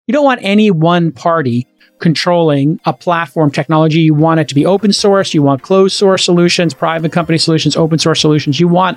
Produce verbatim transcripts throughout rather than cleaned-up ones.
you don't want any one party controlling a platform technology. You want it to be open source. You want closed source solutions, private company solutions, open source solutions. You want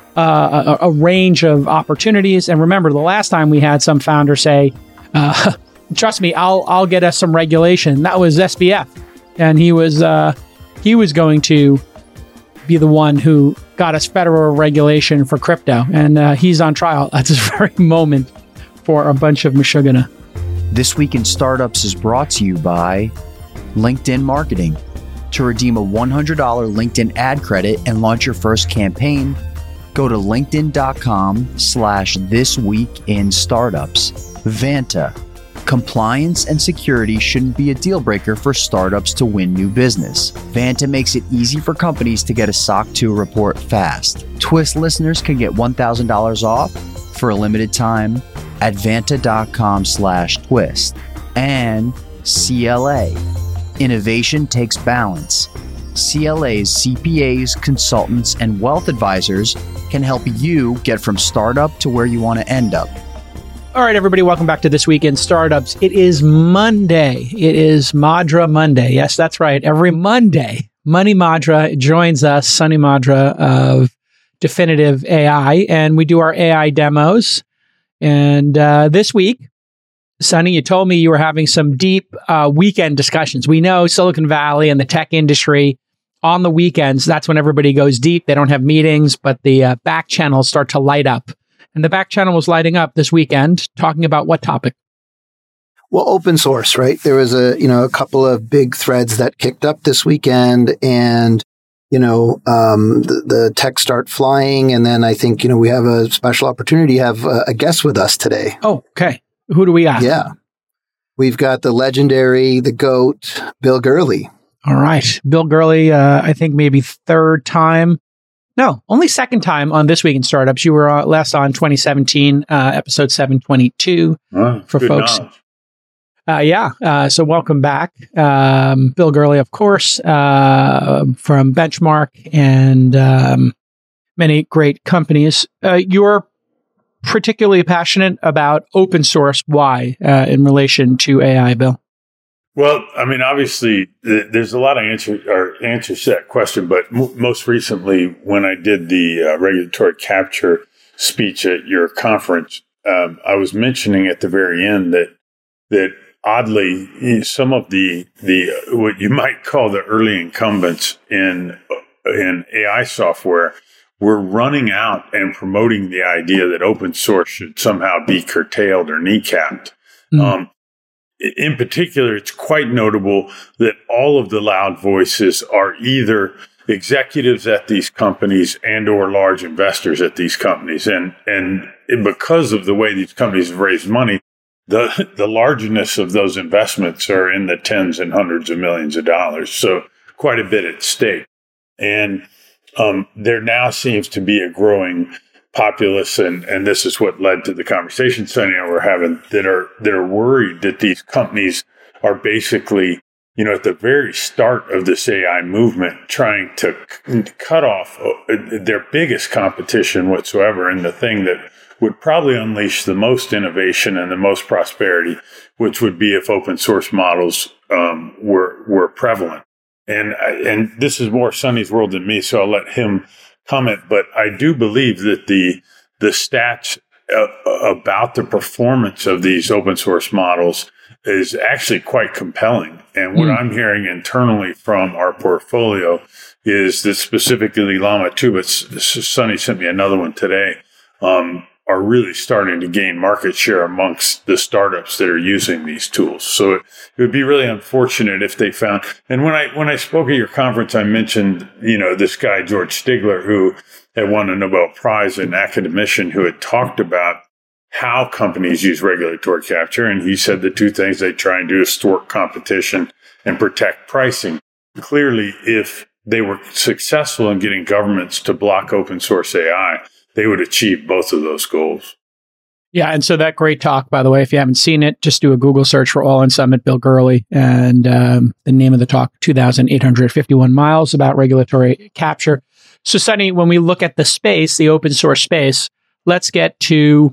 uh, a, a range of opportunities. And remember, the last time we had some founder say, uh, trust me, I'll I'll get us some regulation. That was S B F. And he was uh, he was going to be the one who got us federal regulation for crypto. And uh, he's on trial at this very moment for a bunch of Meshuggah. This Week in Startups is brought to you by LinkedIn Marketing. To redeem a one hundred dollars LinkedIn ad credit and launch your first campaign, go to linkedin.com slash this week in startups. Vanta. Compliance and security shouldn't be a deal breaker for startups to win new business. Vanta makes it easy for companies to get a S O C two report fast. Twist listeners can get one thousand dollars off for a limited time at vanta.com slash twist. And C L A. Innovation takes balance. C L A's C P As, consultants, and wealth advisors can help you get from startup to where you want to end up. All right, everybody, welcome back to This Week in Startups. It is Monday. It is Madra Monday. Yes, that's right. Every Monday, Money Madra joins us, Sunny Madra of Definitive A I, and we do our A I demos. And uh, this week, Sunny, you told me you were having some deep uh, weekend discussions. We know Silicon Valley and the tech industry on the weekends, that's when everybody goes deep. They don't have meetings, but the uh, back channels start to light up. And the back channel was lighting up this weekend, talking about what topic? Well, open source, right? There was a, you know, a couple of big threads that kicked up this weekend, and you know, um, the, the tech start flying. And then I think, you know, we have a special opportunity to have a, a guest with us today. Oh, okay. Who do we got? Yeah. We've got the legendary, the GOAT, Bill Gurley. All right. Bill Gurley, uh, I think maybe third time. No, only second time on This Week in Startups. You were uh, last on twenty seventeen, uh, episode seven twenty-two oh, for folks. Knowledge. Uh, yeah. Uh, so welcome back. Um, Bill Gurley, of course, uh, from Benchmark and um, many great companies. Uh, you're particularly passionate about open source. Why uh, in relation to A I, Bill? Well, I mean, obviously, th- there's a lot of answer or answers to that question. But m- most recently, when I did the uh, regulatory capture speech at your conference, um, I was mentioning at the very end that that oddly, some of the the what you might call the early incumbents in in A I software were running out and promoting the idea that open source should somehow be curtailed or kneecapped. Mm. Um, in particular, it's quite notable that all of the loud voices are either executives at these companies and or large investors at these companies. And, and because of the way these companies have raised money, the, the largeness of those investments are in the tens and hundreds of millions of dollars. So quite a bit at stake. And um, there now seems to be a growing populace, and, and this is what led to the conversation Sunny and I were having, that are that are worried that these companies are basically, you know, at the very start of this A I movement, trying to c- cut off their biggest competition whatsoever, and the thing that would probably unleash the most innovation and the most prosperity, which would be if open source models um, were were prevalent. And and this is more Sunny's world than me, so I'll let him comment. But I do believe that the the stats uh, about the performance of these open source models is actually quite compelling. And what mm. I'm hearing internally from our portfolio is that specifically Llama two, but Sunny sent me another one today, um, are really starting to gain market share amongst the startups that are using these tools. So it, it would be really unfortunate if they found, and when I, when I spoke at your conference, I mentioned, you know, this guy, George Stigler, who had won a Nobel Prize, an academician who had talked about how companies use regulatory capture. And he said the two things they try and do is thwart competition and protect pricing. Clearly, if they were successful in getting governments to block open source A I, they would achieve both of those goals. Yeah, and so that great talk, by the way, if you haven't seen it, just do a Google search for All In Summit, Bill Gurley, and um, the name of the talk, two thousand eight hundred fifty-one miles about regulatory capture. So, Sunny, when we look at the space, the open source space, let's get to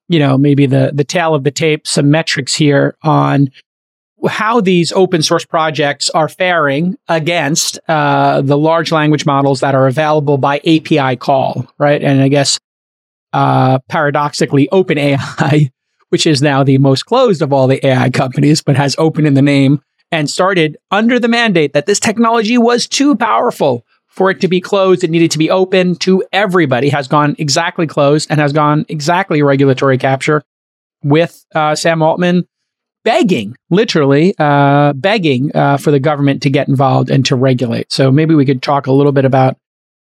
you know, maybe the, the tail of the tape, some metrics here on how these open source projects are faring against uh, the large language models that are available by A P I call, right? And I guess uh, paradoxically, OpenAI, which is now the most closed of all the A I companies, but has open in the name and started under the mandate that this technology was too powerful for it to be closed. It needed to be open to everybody, has gone exactly closed and has gone exactly regulatory capture with uh, Sam Altman begging, literally uh, begging uh, for the government to get involved and to regulate. So maybe we could talk a little bit about,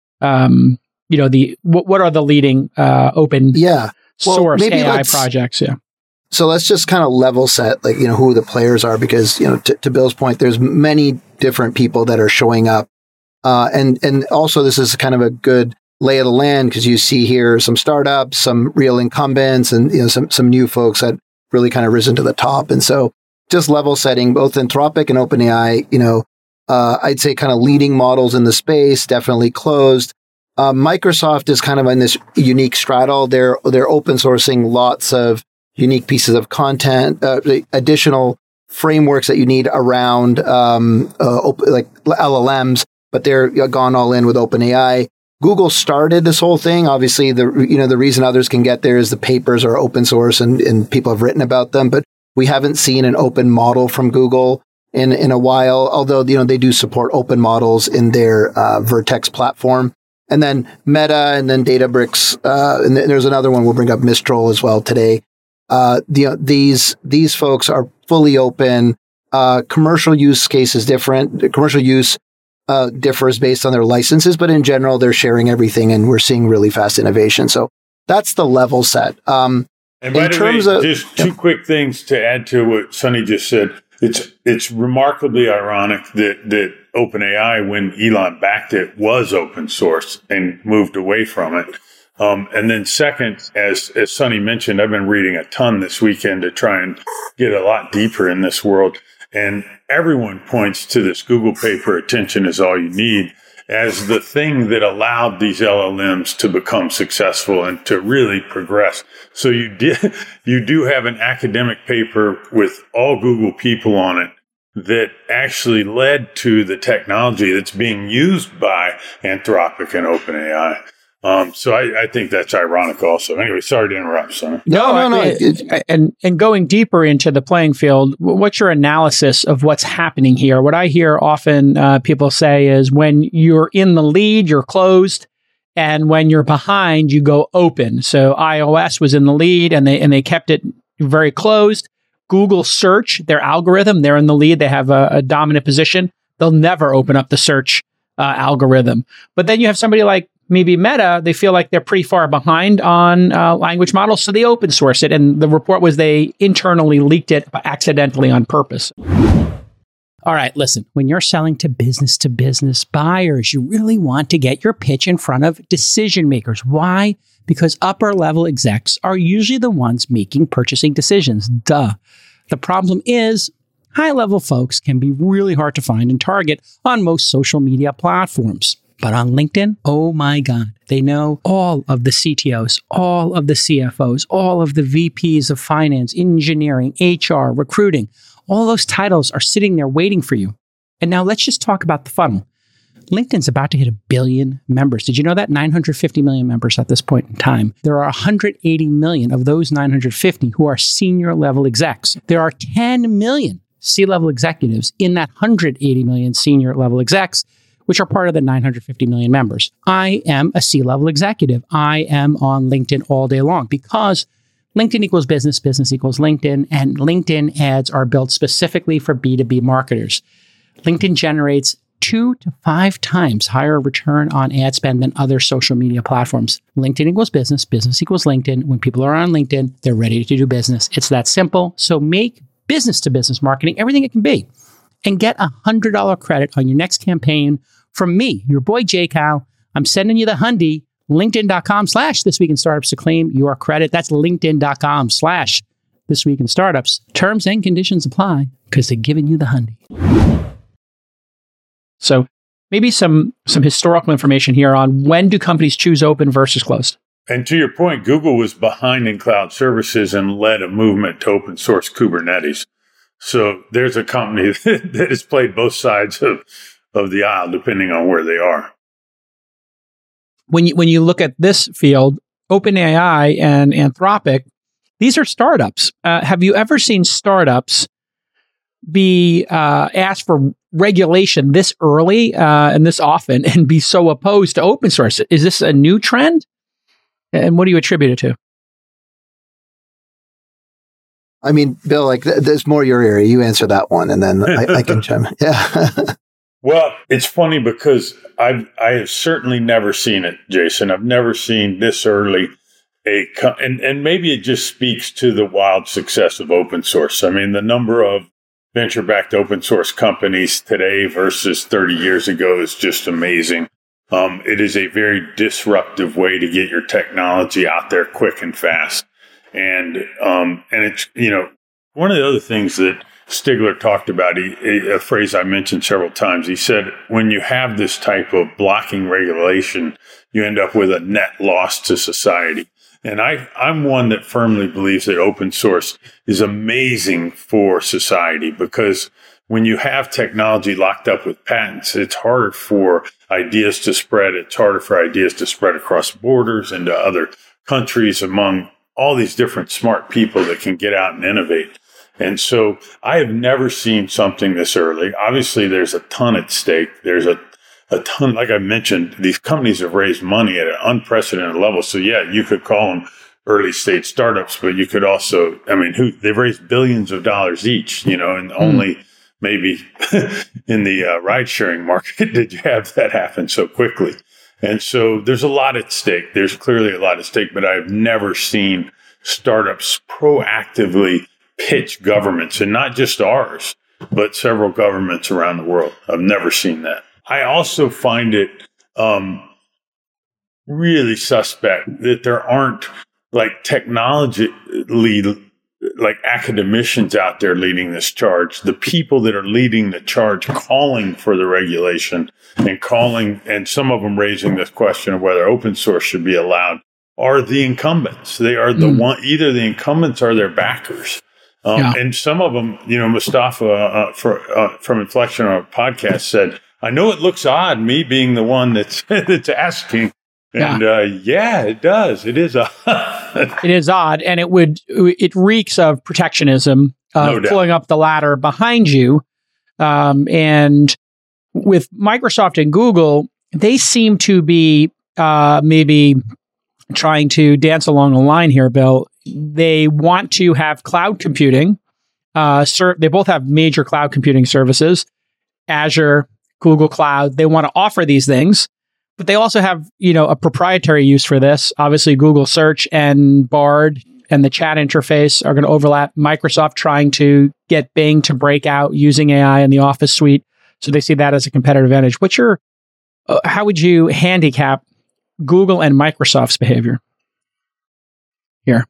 um, you know, the what, what are the leading uh, open yeah. well, source A I projects? Yeah. So let's just kind of level set, like, you know, who the players are, because, you know, t- to Bill's point, there's many different people that are showing up. Uh, and, and also this is kind of a good lay of the land, because you see here some startups, some real incumbents, and, you know, some, some new folks that really kind of risen to the top. And so just level setting, both Anthropic and OpenAI, you know, uh, I'd say kind of leading models in the space, definitely closed. Uh, Microsoft is kind of in this unique straddle. They're, they're open sourcing lots of unique pieces of content, uh, additional frameworks that you need around, um, uh, op- like L L Ms, but they're gone all in with OpenAI. Google started this whole thing. Obviously, the you know the reason others can get there is the papers are open source and, and people have written about them. But we haven't seen an open model from Google in in a while. Although you know they do support open models in their uh, Vertex platform, and then Meta, and then Databricks, uh, and th- there's another one. We'll bring up Mistral as well today. Uh, the, these these folks are fully open. Uh, commercial use case is different. The commercial use Uh, differs based on their licenses, but in general, they're sharing everything, and we're seeing really fast innovation. So that's the level set. Um, and by in the terms way, of, just two yeah. quick things to add to what Sonny just said. It's it's remarkably ironic that that OpenAI, when Elon backed it, was open source and moved away from it. Um, and then second, as as Sonny mentioned, I've been reading a ton this weekend to try and get a lot deeper in this world. And everyone points to this Google paper, attention is all you need, as the thing that allowed these L L Ms to become successful and to really progress. So you did, you do have an academic paper with all Google people on it that actually led to the technology that's being used by Anthropic and OpenAI. Um, so I, I think that's ironic also. Anyway, sorry to interrupt, Sonny. No, no, no. I, and, and going deeper into the playing field, what's your analysis of what's happening here? What I hear often uh, people say is when you're in the lead, you're closed. And when you're behind, you go open. So iOS was in the lead and they, and they kept it very closed. Google search, their algorithm, they're in the lead. They have a, a dominant position. They'll never open up the search uh, algorithm. But then you have somebody like maybe Meta, they feel like they're pretty far behind on uh, language models, so they open source it. And the report was they internally leaked it accidentally on purpose. All right, listen, when you're selling to business to business buyers, you really want to get your pitch in front of decision makers. Why? Because upper level execs are usually the ones making purchasing decisions. Duh. The problem is high level folks can be really hard to find and target on most social media platforms. But on LinkedIn, oh my God, they know all of the C T Os, all of the C F Os, all of the V Ps of finance, engineering, H R, recruiting. All those titles are sitting there waiting for you. And now let's just talk about the funnel. LinkedIn's about to hit a billion members. Did you know that? nine hundred fifty million members at this point in time. There are one hundred eighty million of those nine hundred fifty who are senior level execs. There are ten million C-level executives in that one hundred eighty million senior level execs, which are part of the nine hundred fifty million members. I am a C-level executive. I am on LinkedIn all day long because LinkedIn equals business, business equals LinkedIn, and LinkedIn ads are built specifically for B two B marketers. LinkedIn generates two to five times higher return on ad spend than other social media platforms. LinkedIn equals business, business equals LinkedIn. When people are on LinkedIn, they're ready to do business. It's that simple. So make business to business marketing everything it can be and get a one hundred dollars credit on your next campaign from me, your boy J Cal. I'm sending you the hundy, linkedin.com slash this week in startups to claim your credit. That's linkedin.com slash this week in startups. Terms and conditions apply because they're giving you the hundy. So maybe some some historical information here on when do companies choose open versus closed? And to your point, Google was behind in cloud services and led a movement to open source Kubernetes. So there's a company that has played both sides of, of the aisle, depending on where they are. When you, when you look at this field, OpenAI and Anthropic, these are startups. Uh, have you ever seen startups be uh, asked for regulation this early uh, and this often and be so opposed to open source? Is this a new trend? And what do you attribute it to? I mean, Bill, like th- there's more your area. You answer that one, and then I, I can chime in. Yeah. Well, it's funny because I've I have certainly never seen it, Jason. I've never seen this early a co- and and maybe it just speaks to the wild success of open source. I mean, the number of venture-backed open source companies today versus thirty years ago is just amazing. Um, it is a very disruptive way to get your technology out there quick and fast. And, um, and it's, you know, one of the other things that Stigler talked about, he, a phrase I mentioned several times, he said, when you have this type of blocking regulation, you end up with a net loss to society. And I, I'm one that firmly believes that open source is amazing for society because when you have technology locked up with patents, it's harder for ideas to spread. It's harder for ideas to spread across borders into other countries among all these different smart people that can get out and innovate. And so I have never seen something this early. Obviously, there's a ton at stake. There's a, a ton, like I mentioned, these companies have raised money at an unprecedented level. So yeah, you could call them early stage startups, but you could also, I mean, who they've raised billions of dollars each, you know, and only mm. maybe in the uh, ride sharing market did you have that happen so quickly. And so there's a lot at stake. There's clearly a lot at stake, but I've never seen startups proactively pitch governments, and not just ours, but several governments around the world. I've never seen that. I also find it um, really suspect that there aren't like technology lead, like academicians out there leading this charge. The people that are leading the charge, calling for the regulation and calling, and some of them raising this question of whether open source should be allowed, are the incumbents. They are the mm. one, either the incumbents or their backers. Um, yeah. And some of them, you know, Mustafa uh, for, uh, from Inflection on a podcast said, I know it looks odd, me being the one that's, that's asking. And yeah. Uh, yeah, it does. It is a it is odd, and it would it reeks of protectionism, of no pulling up the ladder behind you. Um, and with Microsoft and Google, they seem to be uh, maybe trying to dance along a line here, Bill. They want to have cloud computing. Uh, ser- they both have major cloud computing services, Azure, Google Cloud. They want to offer these things. But they also have, you know, a proprietary use for this. Obviously, Google Search and Bard and the chat interface are going to overlap. Microsoft trying to get Bing to break out using A I in the Office suite. So they see that as a competitive advantage. What's your, uh, how would you handicap Google and Microsoft's behavior here?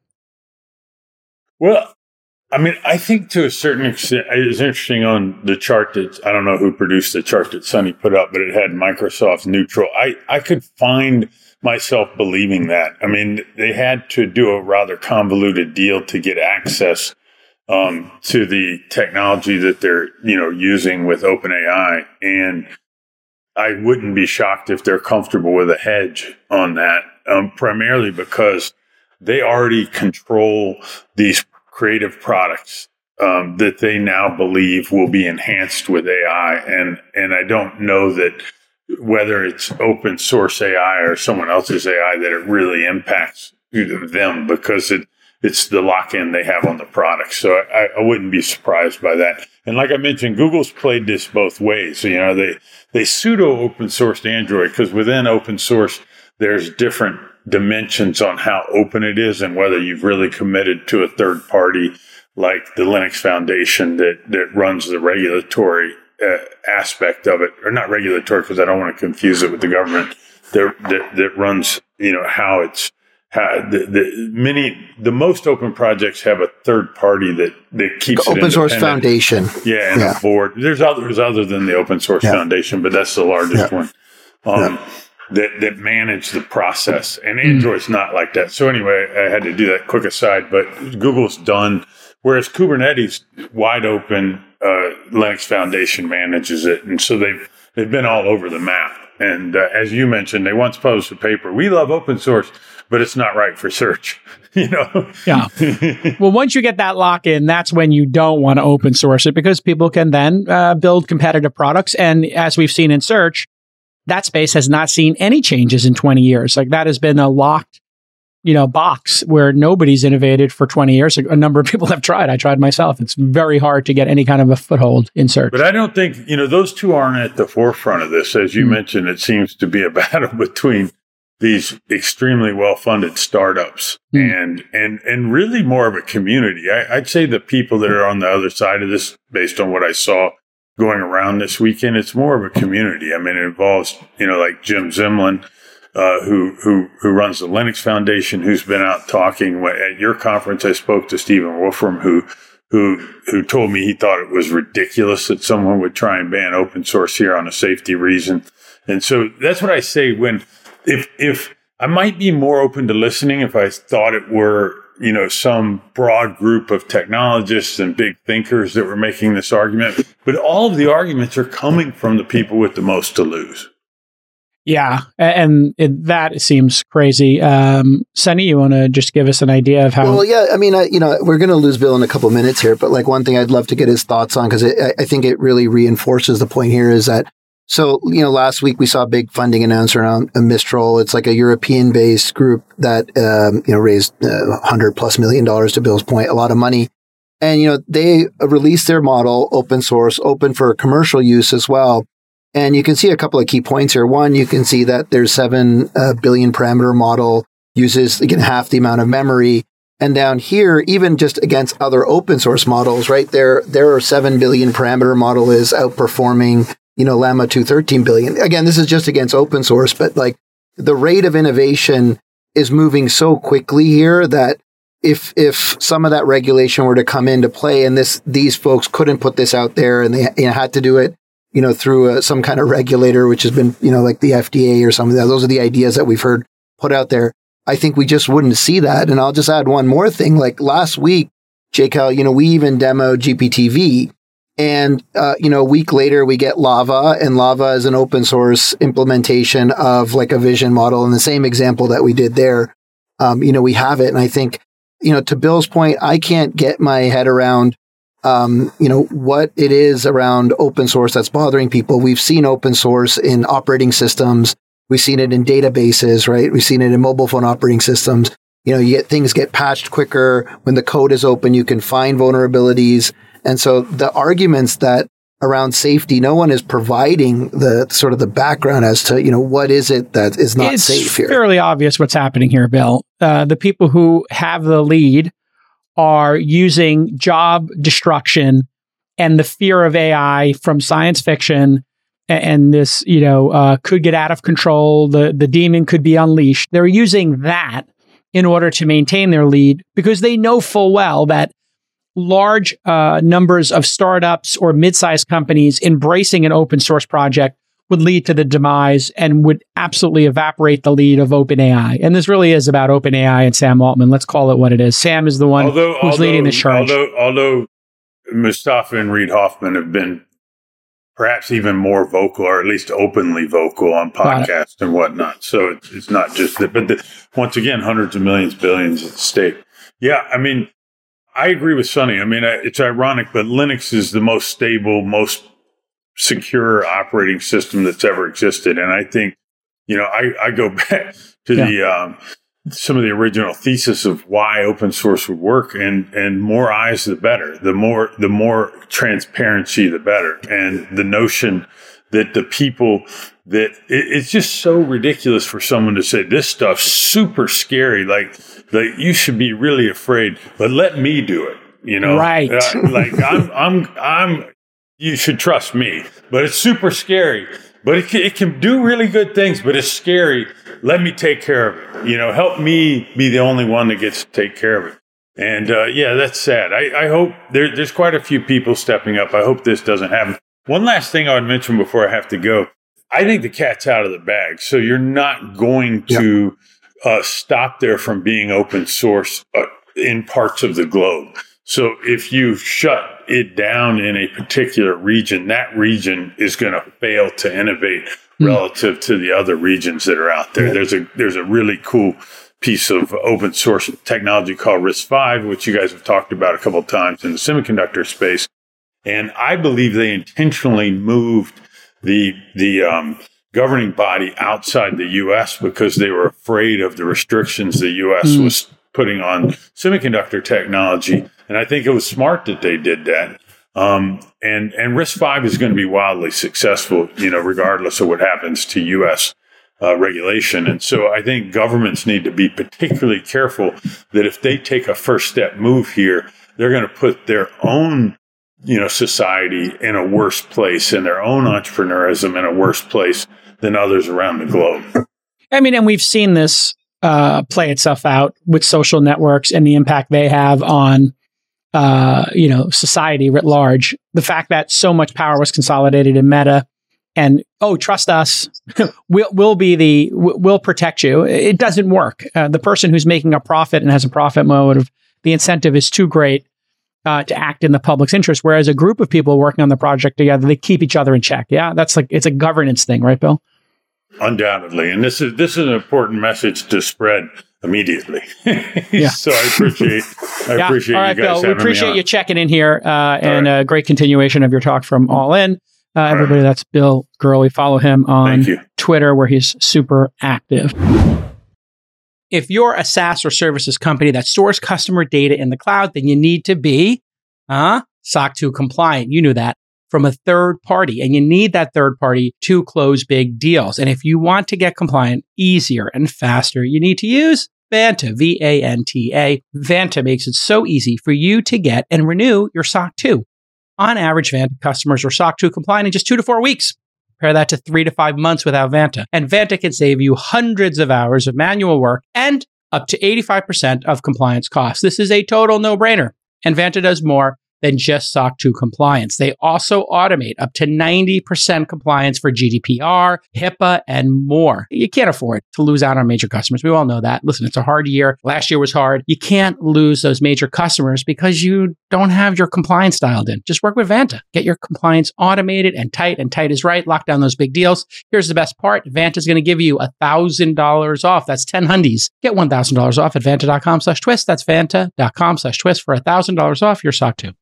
Well, I mean, I think to a certain extent, it was interesting on the chart that, I don't know who produced the chart that Sonny put up, but it had Microsoft neutral. I, I could find myself believing that. I mean, they had to do a rather convoluted deal to get access um, to the technology that they're, you know, using with OpenAI. And I wouldn't be shocked if they're comfortable with a hedge on that, um, primarily because they already control these creative products um, that they now believe will be enhanced with A I. And, and I don't know that whether it's open source A I or someone else's A I that it really impacts them because it, it's the lock-in they have on the product. So I, I wouldn't be surprised by that. And like I mentioned, Google's played this both ways. So, you know, they, they pseudo open sourced Android because within open source, there's different dimensions on how open it is and whether you've really committed to a third party like the Linux Foundation that, that runs the regulatory uh, aspect of it, or not regulatory because I don't want to confuse it with the government that, that, that runs, you know, how it's, how the, the many, the most open projects have a third party that, that keeps the it open source foundation. Yeah. And yeah. a board. There's others other than the open source yeah. foundation, but that's the largest yeah. one. Um, yeah. that, that manage the process. And Android's mm. not like that. So anyway, I had to do that quick aside, but Google's done. Whereas Kubernetes, wide open, uh, Linux Foundation manages it. And so they've, they've been all over the map. And uh, as you mentioned, they once published a paper. We love open source, but it's not right for search. You know? Yeah. Well, once you get that lock in, that's when you don't want to open source it, because people can then uh, build competitive products. And as we've seen in search, that space has not seen any changes in twenty years. Like, that has been a locked, you know, box where nobody's innovated for twenty years. A number of people have tried. I tried myself. It's very hard to get any kind of a foothold in search. But I don't think, you know, those two aren't at the forefront of this. As you mm. mentioned, it seems to be a battle between these extremely well-funded startups mm. and and and really more of a community. I, I'd say the people that are on the other side of this, based on what I saw going around this weekend, it's more of a community. I mean, it involves, you know, like Jim Zimlin, uh, who who who runs the Linux Foundation, who's been out talking. At your conference, I spoke to Stephen Wolfram, who who who told me he thought it was ridiculous that someone would try and ban open source here on a safety reason. And so that's what I say when if if I might be more open to listening if I thought it were, you know, some broad group of technologists and big thinkers that were making this argument. But all of the arguments are coming from the people with the most to lose. Yeah, and it, that seems crazy. Um, Sunny, you want to just give us an idea of how? Well, yeah, I mean, I, you know, we're going to lose Bill in a couple of minutes here, but like one thing I'd love to get his thoughts on, because I think it really reinforces the point here, is that, so, you know, last week we saw a big funding announcement around a Mistral. It's like a European-based group that, um, you know, raised uh, one hundred plus million dollars, to Bill's point, a lot of money. And, you know, they released their model, open source, open for commercial use as well. And you can see a couple of key points here. One, you can see that their seven uh, billion parameter model uses, again, half the amount of memory. And down here, even just against other open source models, right, their, their seven billion parameter model is outperforming, you know, Llama two thirteen billion. Again, this is just against open source, but like the rate of innovation is moving so quickly here that if if some of that regulation were to come into play, and this these folks couldn't put this out there, and they you know, had to do it, you know, through a, some kind of regulator, which has been, you know, like the F D A or something. Those are the ideas that we've heard put out there. I think we just wouldn't see that. And I'll just add one more thing. Like last week, J Cal, you know, we even demoed G P T V. And, uh, you know, a week later, we get Lava, and Lava is an open source implementation of like a vision model. And the same example that we did there, um, you know, we have it. And I think, you know, to Bill's point, I can't get my head around, um, you know, what it is around open source that's bothering people. We've seen open source in operating systems. We've seen it in databases, right? We've seen it in mobile phone operating systems. You know, you get things get patched quicker. When the code is open, you can find vulnerabilities. And so the arguments that around safety, no one is providing the sort of the background as to, you know, what is it that is not it's safe here. It's fairly obvious what's happening here, Bill. Uh, the people who have the lead are using job destruction and the fear of A I from science fiction, and, and this, you know, uh, could get out of control. The, the demon could be unleashed. They're using that in order to maintain their lead, because they know full well that large uh, numbers of startups or mid-sized companies embracing an open source project would lead to the demise and would absolutely evaporate the lead of OpenAI. And this really is about OpenAI and Sam Altman. Let's call it what it is. Sam is the one although, who's although, leading the charge. Although, although Mustafa and Reid Hoffman have been perhaps even more vocal, or at least openly vocal on podcasts and whatnot. So it's, it's not just that, but the, once again, hundreds of millions, billions at stake. Yeah, I mean, I agree with Sunny. I mean, it's ironic, but Linux is the most stable, most secure operating system that's ever existed. And I think, you know, I, I go back to yeah. the um, some of the original thesis of why open source would work, and and more eyes, the better. The more the more transparency, the better. And the notion that the people that it, it's just so ridiculous for someone to say this stuff's super scary, like like you should be really afraid, but let me do it. You know, right? Uh, like I'm I'm I'm. You should trust me, but it's super scary. But it can, it can do really good things, but it's scary. Let me take care of it. You know, help me be the only one that gets to take care of it. And uh, yeah, that's sad. I, I hope there, there's quite a few people stepping up. I hope this doesn't happen. One last thing I would mention before I have to go. I think the cat's out of the bag. So you're not going to yep. uh, stop there from being open source uh, in parts of the globe. So if you shut it down in a particular region, that region is going to fail to innovate mm. relative to the other regions that are out there. Yeah. There's a there's a really cool piece of open source technology called RISC-V, which you guys have talked about a couple of times in the semiconductor space. And I believe they intentionally moved the the um, governing body outside the U S because they were afraid of the restrictions the U S mm. was putting on semiconductor technology. And I think it was smart that they did that. Um, and, and RISC-V is going to be wildly successful, you know, regardless of what happens to U S uh, regulation. And so I think governments need to be particularly careful that if they take a first step move here, they're going to put their own, you know, society in a worse place and their own entrepreneurism in a worse place than others around the globe. I mean, and we've seen this uh, play itself out with social networks and the impact they have on uh, you know, society writ large. The fact that so much power was consolidated in Meta and, oh, trust us, we'll, we'll be the, we'll protect you. It doesn't work. Uh, the person who's making a profit and has a profit motive, the incentive is too great uh, to act in the public's interest. Whereas a group of people working on the project together, they keep each other in check. Yeah. That's like, it's a governance thing, right, Bill? Undoubtedly. And this is, this is an important message to spread immediately. Yeah. So I appreciate, I yeah. appreciate All right, you guys Bill, we having appreciate me on. you checking in here uh, and a right. uh, great continuation of your talk from All In. Uh, everybody, that's Bill Gurley. Follow him on Twitter where he's super active. If you're a SaaS or services company that stores customer data in the cloud, then you need to be uh, S O C two compliant. You knew that. From a third party, and you need that third party to close big deals. And if you want to get compliant easier and faster, you need to use Vanta, V A N T A. Vanta makes it so easy for you to get and renew your S O C two. On average, Vanta customers are S O C two compliant in just two to four weeks. Compare that to three to five months without Vanta. And Vanta can save you hundreds of hours of manual work and up to eighty-five percent of compliance costs. This is a total no-brainer. And Vanta does more than just S O C two compliance. They also automate up to ninety percent compliance for G D P R, HIPAA, and more. You can't afford to lose out on major customers. We all know that. Listen, it's a hard year. Last year was hard. You can't lose those major customers because you don't have your compliance dialed in. Just work with Vanta. Get your compliance automated and tight, and tight is right. Lock down those big deals. Here's the best part. Vanta is going to give you one thousand dollars off. That's ten hundies. Get one thousand dollars off at vanta.com slash twist. That's vanta.com slash twist for one thousand dollars off your S O C two.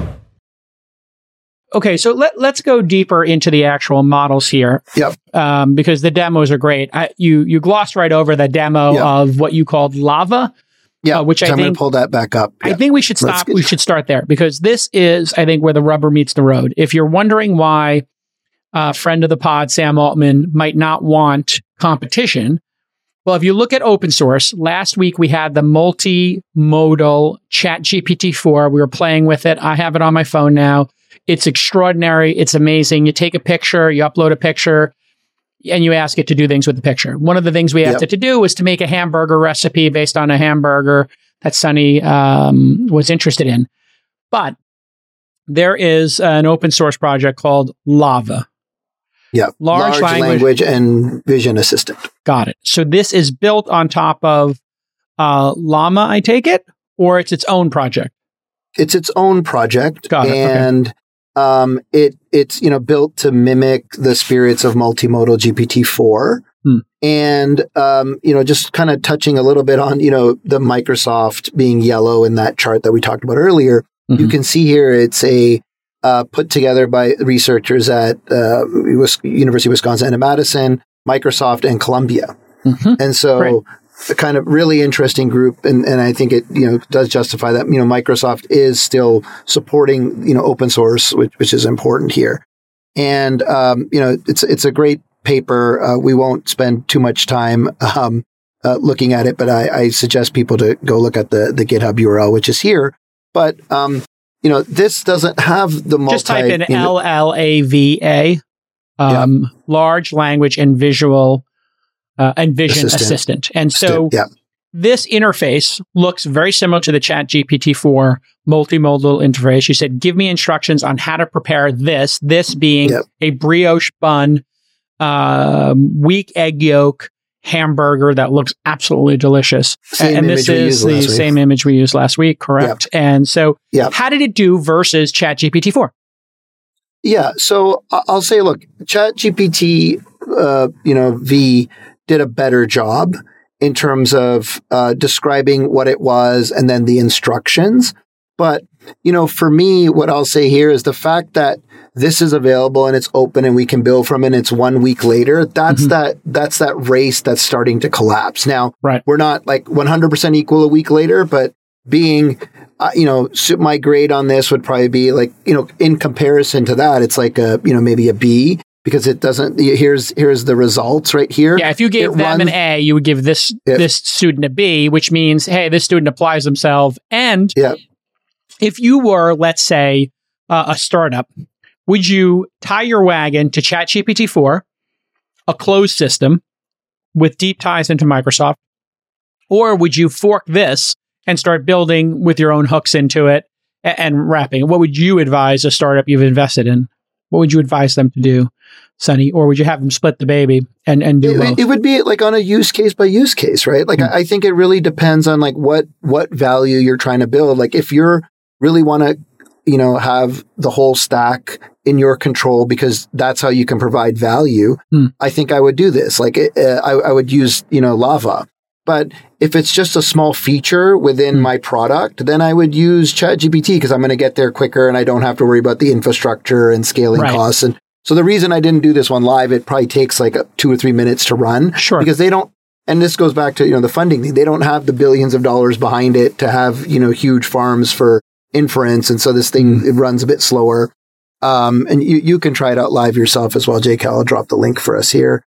Okay, so let, let's go deeper into the actual models here. Yep. Um, because the demos are great. I, you you glossed right over the demo yep. of what you called Lava. Yeah, uh, which so I I'm think going to pull that back up. I yeah. think we should stop. We should start there because this is, I think, where the rubber meets the road. If you're wondering why a friend of the pod, Sam Altman, might not want competition, well, if you look at open source, last week we had the multimodal Chat G P T four. We were playing with it. I have it on my phone now. It's extraordinary. It's amazing. You take a picture, you upload a picture, and you ask it to do things with the picture. One of the things we asked yep. it to do was to make a hamburger recipe based on a hamburger that Sunny um, was interested in. But there is an open source project called Lava. Yeah, large, large language. language and vision assistant. Got it. So this is built on top of uh, Llama, I take it, or it's its own project? It's its own project. Got it. And okay. um, it it's you know built to mimic the spirits of multimodal G P T four. Hmm. And um, you know, just kind of touching a little bit on you know the Microsoft being yellow in that chart that we talked about earlier. Mm-hmm. You can see here it's a Uh, put together by researchers at uh, University of Wisconsin and Madison, Microsoft, and Columbia. Mm-hmm. And so right. a kind of really interesting group. And, and I think it, you know, does justify that, you know, Microsoft is still supporting, you know, open source, which, which is important here. And, um, you know, it's, it's a great paper. Uh, we won't spend too much time, um, uh, looking at it, but I, I suggest people to go look at the, the GitHub U R L, which is here. But, um, you know, this doesn't have the multi... Just type in you know, L L A V A, um, yeah. large language and visual uh, and vision assistant. assistant. And so yeah. this interface looks very similar to the Chat G P T four multimodal interface. You said, give me instructions on how to prepare this, this being yep. a brioche bun um, weak egg yolk hamburger that looks absolutely delicious. Same and this is the same image we used last week, correct? Yep. And so yep. how did it do versus ChatGPT four? Yeah, so I'll say, look, ChatGPT, uh, you know, V did a better job in terms of uh, describing what it was and then the instructions. But, you know, for me, what I'll say here is the fact that this is available and it's open and we can build from it and it's one week later, that's mm-hmm. that that's that race that's starting to collapse. Now, right. we're not like one hundred percent equal a week later, but being, uh, you know, my grade on this would probably be like, you know, in comparison to that, it's like a, you know, maybe a B because it doesn't, here's here's the results right here. Yeah, if you gave it them runs, an A, you would give this yep. this student a B, which means, hey, this student applies themselves. And yep. if you were, let's say, uh, a startup, would you tie your wagon to ChatGPT four, a closed system with deep ties into Microsoft, or would you fork this and start building with your own hooks into it and, and wrapping? What would you advise a startup you've invested in? What would you advise them to do, Sonny? Or would you have them split the baby and, and do it, both? It would be like on a use case by use case, right? Like mm-hmm. I, I think it really depends on like what what value you're trying to build. Like if you're really want to, you know, have the whole stack in your control because that's how you can provide value. Hmm. I think I would do this. Like uh, I, I would use, you know, Lava. But if it's just a small feature within hmm. my product, then I would use ChatGPT because I'm going to get there quicker and I don't have to worry about the infrastructure and scaling right. costs. And so the reason I didn't do this one live, it probably takes like a, two or three minutes to run. Sure. Because they don't, and this goes back to, you know, the funding thing. They don't have the billions of dollars behind it to have, you know, huge farms for inference. And so this thing, it runs a bit slower. Um, and you, you can try it out live yourself as well. J Cal will drop the link for us here.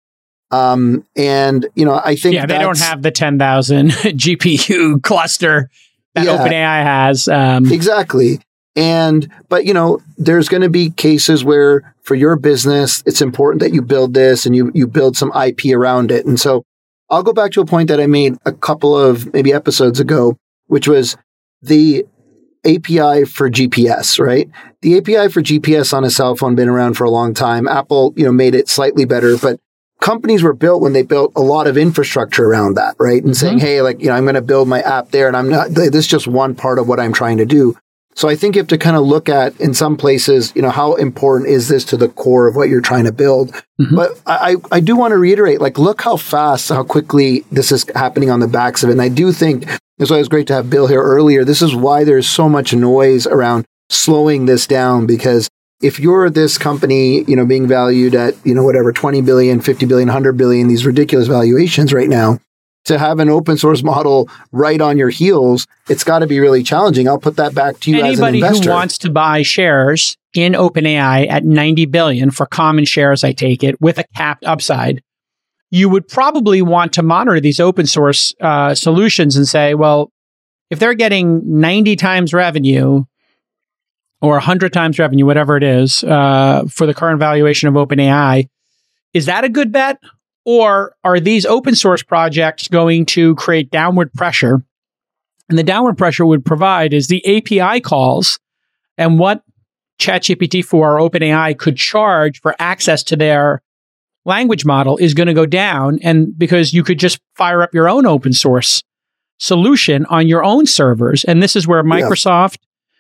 Um, and, you know, I think yeah, they don't have the ten thousand G P U cluster that yeah, OpenAI has. Um, exactly. And, but, you know, there's going to be cases where for your business, it's important that you build this and you, you build some I P around it. And so I'll go back to a point that I made a couple of maybe episodes ago, which was the A P I for G P S, right? The A P I for G P S on a cell phone been around for a long time. Apple, you know, made it slightly better, but companies were built when they built a lot of infrastructure around that, right? And mm-hmm. saying, hey, like, you know, I'm going to build my app there and I'm not, this is just one part of what I'm trying to do. So I think you have to kind of look at, in some places, you know, how important is this to the core of what you're trying to build? Mm-hmm. But I, I do want to reiterate, like, look how fast, how quickly this is happening on the backs of it. And I do think that's why it was great to have Bill here earlier. This is why there's so much noise around slowing this down, because if you're this company, you know, being valued at, you know, whatever, twenty billion, fifty billion, one hundred billion, these ridiculous valuations right now, to have an open source model right on your heels, it's got to be really challenging. I'll put that back to you Anybody as an investor. Anybody who wants to buy shares in OpenAI at ninety billion for common shares, I take it, with a capped upside, you would probably want to monitor these open source uh, solutions and say, well, if they're getting ninety times revenue or one hundred times revenue, whatever it is, uh, for the current valuation of OpenAI, is that a good bet? Or are these open source projects going to create downward pressure? And the downward pressure would provide is the A P I calls and what ChatGPT four or OpenAI could charge for access to their language model is going to go down. And because you could just fire up your own open source solution on your own servers. And this is where Microsoft,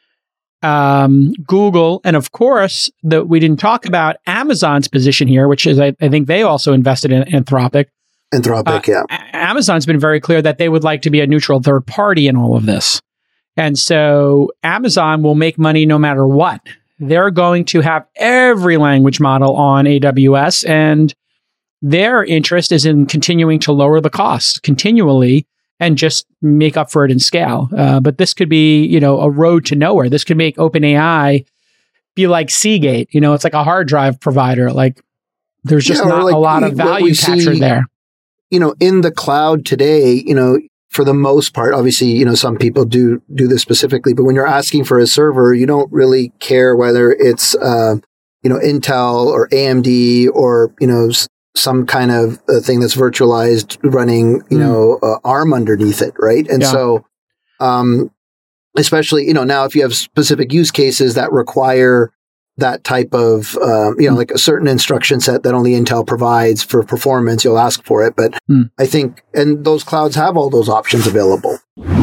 yeah. um, Google, and of course, the, we didn't talk about Amazon's position here, which is, I, I think they also invested in Anthropic. Anthropic, uh, yeah. Amazon's been very clear that they would like to be a neutral third party in all of this. And so Amazon will make money no matter what. They're going to have every language model on A W S, and their interest is in continuing to lower the cost continually and just make up for it in scale. Uh, but this could be, you know, a road to nowhere. This could make OpenAI be like Seagate. You know, it's like a hard drive provider. Like there's just yeah, not like a lot of value captured see, there. You know, in the cloud today, you know, for the most part, obviously, you know, some people do do this specifically, but when you're asking for a server, you don't really care whether it's, uh, you know, Intel or A M D or, you know, s- some kind of uh, thing that's virtualized running, you mm. know, uh, ARM underneath it, right? And yeah. so, um, especially, you know, now if you have specific use cases that require, that type of, um, you know, like a certain instruction set that only Intel provides for performance, you'll ask for it. But mm. I think, and those clouds have all those options available.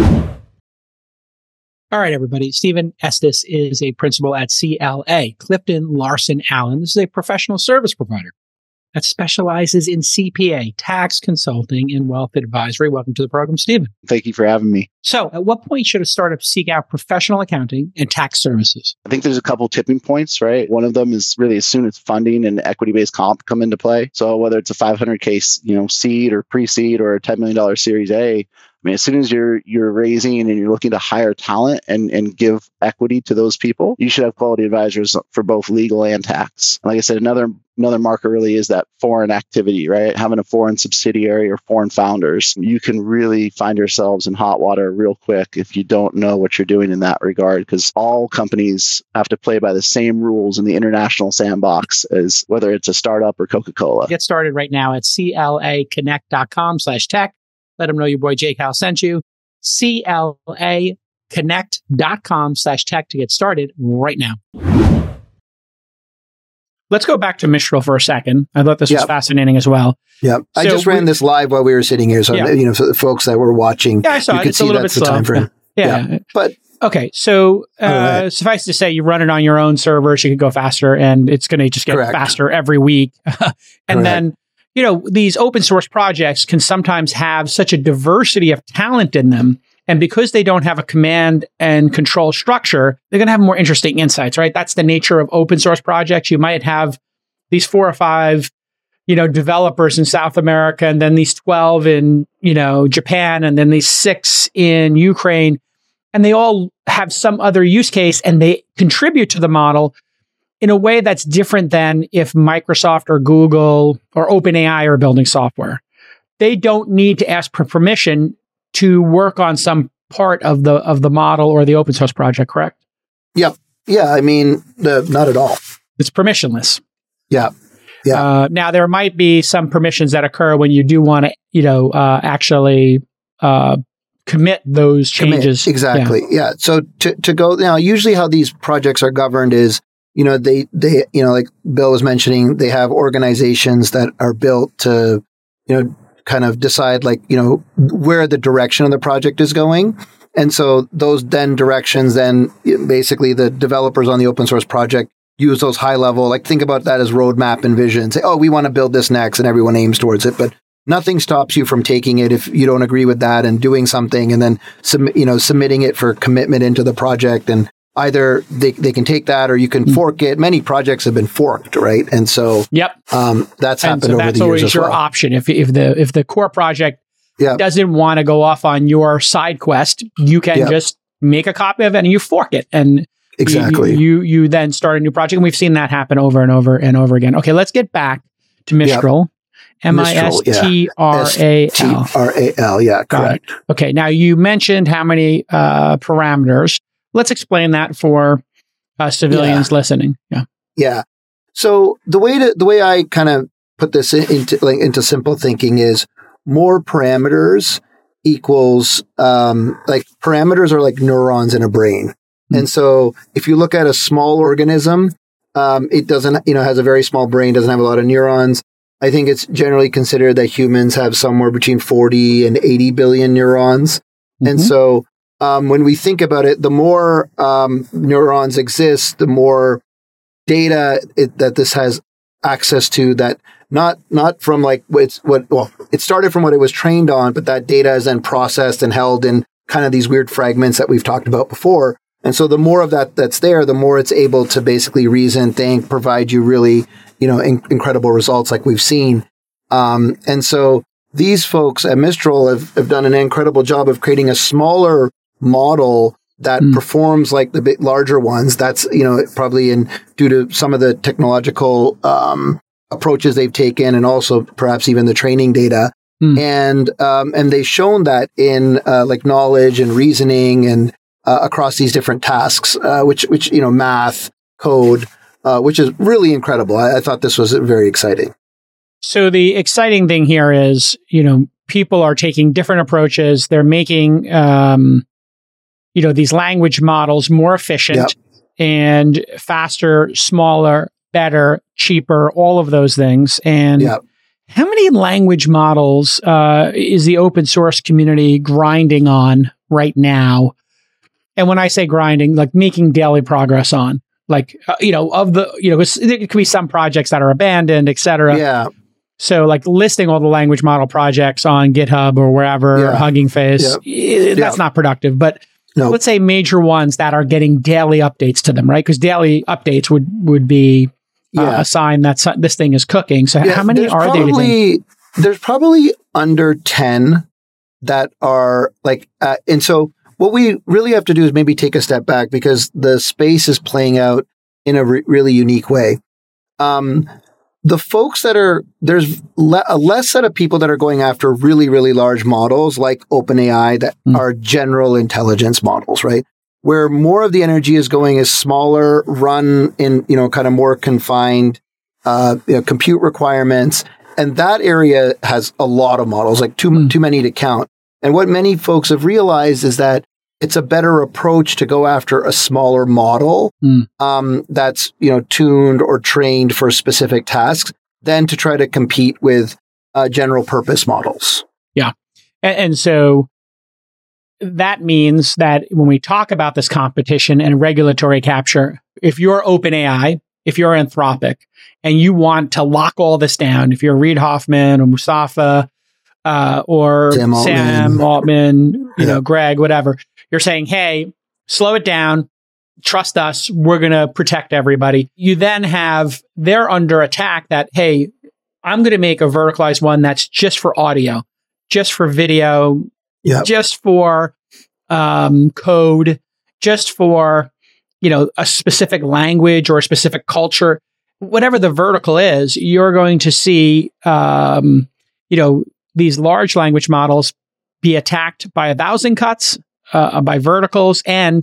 All right, everybody. Stephen Estes is a principal at C L A, Clifton Larson Allen. This is a professional service provider that specializes in C P A, tax consulting, and wealth advisory. Welcome to the program, Stephen. Thank you for having me. So, at what point should a startup seek out professional accounting and tax services? I think there's a couple tipping points, right? One of them is really as soon as funding and equity-based comp come into play. So whether it's a five hundred K, you know, seed or pre-seed or a ten million dollars Series A, I mean, as soon as you're you're raising and you're looking to hire talent and, and give equity to those people, you should have quality advisors for both legal and tax. And like I said, another another marker really is that foreign activity, right? Having a foreign subsidiary or foreign founders, you can really find yourselves in hot water real quick if you don't know what you're doing in that regard, because all companies have to play by the same rules in the international sandbox as whether it's a startup or Coca-Cola. Get started right now at C L A connect dot com slash tech. Let them know your boy Jake Hal sent you. C L A connect dot com slash tech to get started right now. Let's go back to Mistral for a second. I thought this yep. was fascinating as well. Yeah, I so just ran we, this live while we were sitting here. So, yeah. you know, for the folks that were watching, yeah, I saw you it. could It's see a little that's bit the slow. time frame. Yeah. yeah. yeah. But okay, so uh, right. suffice to say, you run it on your own servers, you could go faster, and it's going to just get Correct. faster every week. and Correct. then, you know, these open source projects can sometimes have such a diversity of talent in them. And because they don't have a command and control structure, they're going to have more interesting insights, right? That's the nature of open source projects. You might have these four or five, you know, developers in South America, and then these twelve in, you know, Japan, and then these six in Ukraine. And they all have some other use case, and they contribute to the model in a way that's different than if Microsoft or Google or OpenAI are building software. They don't need to ask for permission to work on some part of the of the model or the open source project, correct? Yep. Yeah, I mean, the, not at all. It's permissionless. Yeah. Yeah. Uh, now, there might be some permissions that occur when you do want to, you know, uh, actually uh, commit those changes. Commit, exactly. Yeah. yeah. So to, to go now, usually how these projects are governed is, you know, they, they, you know, like Bill was mentioning, they have organizations that are built to, you know, kind of decide like, you know, where the direction of the project is going. And so those then directions, then basically the developers on the open source project use those high level, like think about that as roadmap and vision. Say, oh, we want to build this next, and everyone aims towards it. But nothing stops you from taking it if you don't agree with that and doing something, and then submit, you know, submitting it for commitment into the project. And either they, they can take that or you can mm-hmm. fork it. Many projects have been forked, right? And so yep, um, that's and happened so over that's the years always as your well. option. If if the if the core project yep. doesn't want to go off on your side quest, you can yep. just make a copy of it and you fork it. And Exactly. You, you you then start a new project, and we've seen that happen over and over and over again. Okay, let's get back to Mistral. Yep. M I S T R A L. T R A L, yeah, correct. Okay, now you mentioned how many uh, parameters. Let's explain that for uh, civilians yeah. listening. Yeah. Yeah. So the way to the way I kind of put this into like into simple thinking is more parameters equals um, like parameters are like neurons in a brain. And so if you look at a small organism, um, it doesn't, you know, has a very small brain, doesn't have a lot of neurons. I think it's generally considered that humans have somewhere between forty and eighty billion neurons. Mm-hmm. And so um, when we think about it, the more um, neurons exist, the more data it, that this has access to, that not not from like it's what, well, it started from what it was trained on, but that data is then processed and held in kind of these weird fragments that we've talked about before. And so the more of that that's there, the more it's able to basically reason, think, provide you really, you know, in- incredible results like we've seen. Um, and so these folks at Mistral have, have done an incredible job of creating a smaller model that mm. performs like the big, larger ones. That's, you know, probably in due to some of the technological um, approaches they've taken, and also perhaps even the training data. Mm. And um, and they've shown that in uh, like knowledge and reasoning and Uh, across these different tasks, uh, which, which, you know, math, code, uh, which is really incredible. I, I thought this was very exciting. So the exciting thing here is, you know, people are taking different approaches. They're making, um, you know, these language models more efficient. Yep. and faster, smaller, better, cheaper, all of those things. And Yep. how many language models uh, is the open source community grinding on right now? And when I say grinding, like making daily progress on, like, uh, you know, of the, you know, there could be some projects that are abandoned, et cetera. Yeah. So like listing all the language model projects on GitHub or wherever, Yeah. Hugging Face, Yep. eh, that's Yep. not productive. But No. let's say major ones that are getting daily updates to them, right? Because daily updates would, would be uh, Yeah. a sign that so- this thing is cooking. So Yeah, how many there's are there? do you think? probably, There's probably under ten that are like, uh, and so what we really have to do is maybe take a step back because the space is playing out in a re- really unique way. Um, the folks that are, there's le- a less set of people that are going after really, really large models like OpenAI that Mm. are general intelligence models, right? Where more of the energy is going is smaller, run in, you know, kind of more confined uh, you know, compute requirements. And that area has a lot of models, like too, Mm. too many to count. And what many folks have realized is that it's a better approach to go after a smaller model Mm. um, that's, you know, tuned or trained for specific tasks than to try to compete with uh, general purpose models. And, and so that means that when we talk about this competition and regulatory capture, if you're OpenAI, if you're Anthropic, and you want to lock all this down, if you're Reid Hoffman or Mustafa uh, or Sam Altman. Sam Altman, you Yeah. know, Greg, whatever, you're saying, hey, slow it down. Trust us. We're going to protect everybody. You then have, they're under attack that, hey, I'm going to make a verticalized one that's just for audio, just for video, Yep. just for um, code, just for, you know, a specific language or a specific culture, whatever the vertical is, you're going to see, um, you know, these large language models be attacked by a thousand cuts, uh, by verticals, and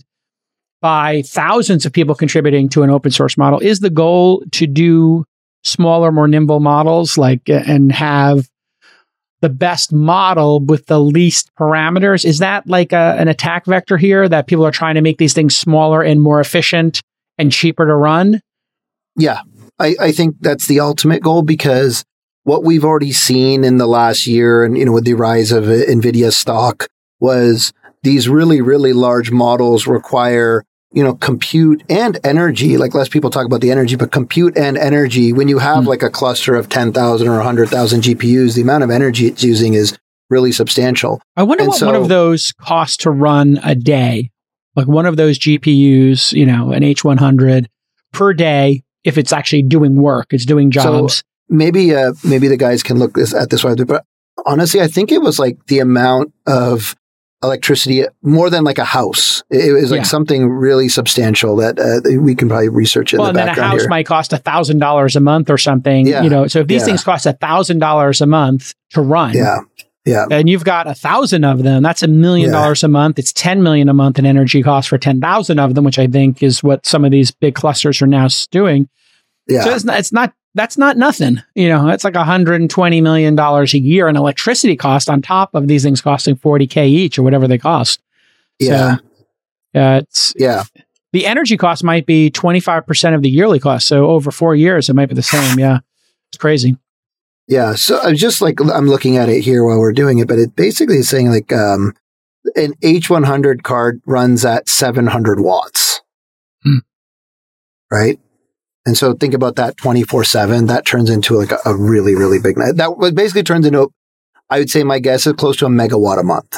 by thousands of people contributing to an open source model. Is the goal to do smaller, more nimble models, like, and have the best model with the least parameters? Is that like a, an attack vector here, that people are trying to make these things smaller and more efficient and cheaper to run? Yeah, I, I think that's the ultimate goal because what we've already seen in the last year and, you know, with the rise of NVIDIA stock was these really, really large models require, you know, compute and energy. Like less people talk about the energy, but compute and energy. When you have mm. like a cluster of ten thousand or one hundred thousand G P Us, the amount of energy it's using is really substantial. I wonder and what so, one of those costs to run a day. Like one of those G P Us, you know, an H one hundred per day, if it's actually doing work, it's doing jobs. So maybe, uh, maybe the guys can look this, at this way, but honestly, I think it was like the amount of electricity more than like a house. It was like Yeah. something really substantial that uh, we can probably research in well, the and then a background house here. might cost a thousand dollars a month or something. Yeah. You know, so if these Yeah. things cost a thousand dollars a month to run, Yeah. Yeah. and you've got a thousand of them, that's a million Yeah. dollars a month. It's ten million a month in energy costs for ten thousand of them, which I think is what some of these big clusters are now doing. Yeah. So it's not, it's not, that's not nothing. You know, it's like one hundred twenty million dollars a year in electricity cost on top of these things costing forty K each or whatever they cost. Yeah. So, uh, it's, Yeah. the energy cost might be twenty-five percent of the yearly cost. So over four years, it might be the same. Yeah. It's crazy. Yeah. So I was just like, I'm looking at it here while we're doing it, but it basically is saying like, um, an H one hundred card runs at seven hundred watts. Hmm. Right. And so think about that twenty-four seven, that turns into like a, a really, really big, that basically turns into, I would say my guess is close to a megawatt a month.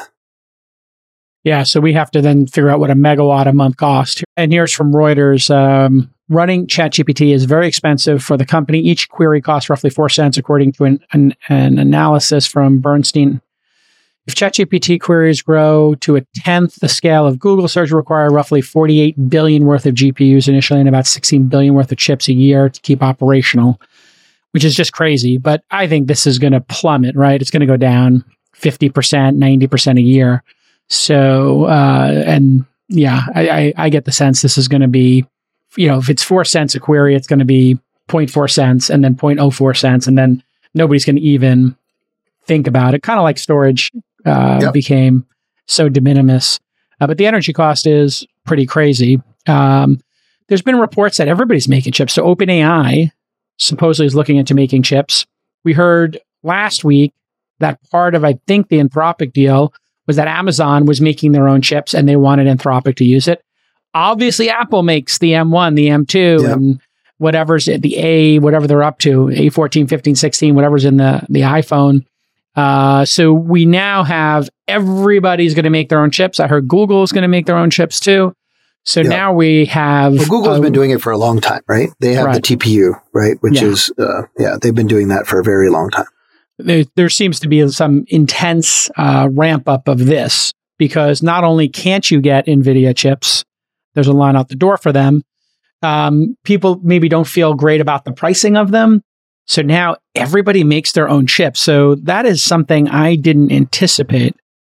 Yeah. So we have to then figure out what a megawatt a month cost. And here's from Reuters. Um, running ChatGPT is very expensive for the company. Each query costs roughly four cents, according to an, an, an analysis from Bernstein. If ChatGPT queries grow to a tenth the scale of Google search, will require roughly forty-eight billion worth of G P Us initially and about sixteen billion worth of chips a year to keep operational, which is just crazy. But I think this is going to plummet, right? It's going to go down fifty percent, ninety percent a year. So, uh, and yeah, I, I, I get the sense this is going to be, you know, if it's four cents a query, it's going to be zero point four cents and then zero point zero four cents. And then nobody's going to even think about it. Kind of like storage uh, Yep. became so de minimis. Uh, but the energy cost is pretty crazy. Um, there's been reports that everybody's making chips. So OpenAI supposedly is looking into making chips. We heard last week that part of, I think, the Anthropic deal was that Amazon was making their own chips and they wanted Anthropic to use it. Obviously, Apple makes the M one, the M two, yep. and whatever's the A, whatever they're up to, A fourteen, fifteen, sixteen, whatever's in the, the iPhone. Uh, so we now have everybody's going to make their own chips. I heard Google is going to make their own chips too. So yep. now we have... Well, Google's uh, been doing it for a long time, right? They have right. the T P U, right? Which yeah. is, uh, yeah, they've been doing that for a very long time. There, there seems to be some intense uh, ramp up of this because not only can't you get NVIDIA chips, there's a line out the door for them. Um, people maybe don't feel great about the pricing of them. So now everybody makes their own chips. So that is something I didn't anticipate.